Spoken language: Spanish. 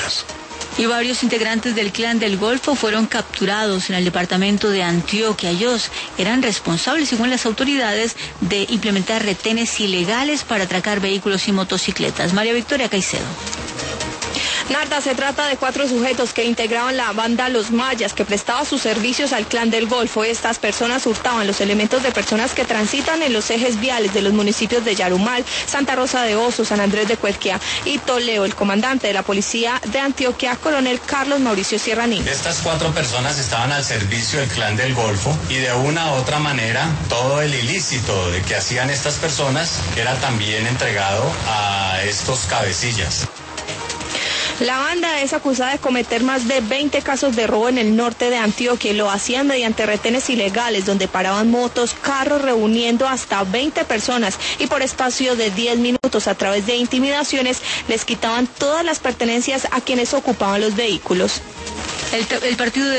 policías. Y varios integrantes del Clan del Golfo fueron capturados en el departamento de Antioquia. Ellos eran responsables, según las autoridades, de implementar retenes ilegales para atracar vehículos y motocicletas. María Victoria Caicedo. Narda, se trata de 4 sujetos que integraban la banda Los Mayas, que prestaba sus servicios al Clan del Golfo. Estas personas hurtaban los elementos de personas que transitan en los ejes viales de los municipios de Yarumal, Santa Rosa de Osos, San Andrés de Cuetquia y Toleo. El comandante de la policía de Antioquia, coronel Carlos Mauricio Sierraní. Estas 4 personas estaban al servicio del Clan del Golfo y de una u otra manera todo el ilícito de que hacían estas personas era también entregado a estos cabecillas. La banda es acusada de cometer más de 20 casos de robo en el norte de Antioquia y lo hacían mediante retenes ilegales donde paraban motos, carros reuniendo hasta 20 personas y por espacio de 10 minutos a través de intimidaciones les quitaban todas las pertenencias a quienes ocupaban los vehículos. El partido de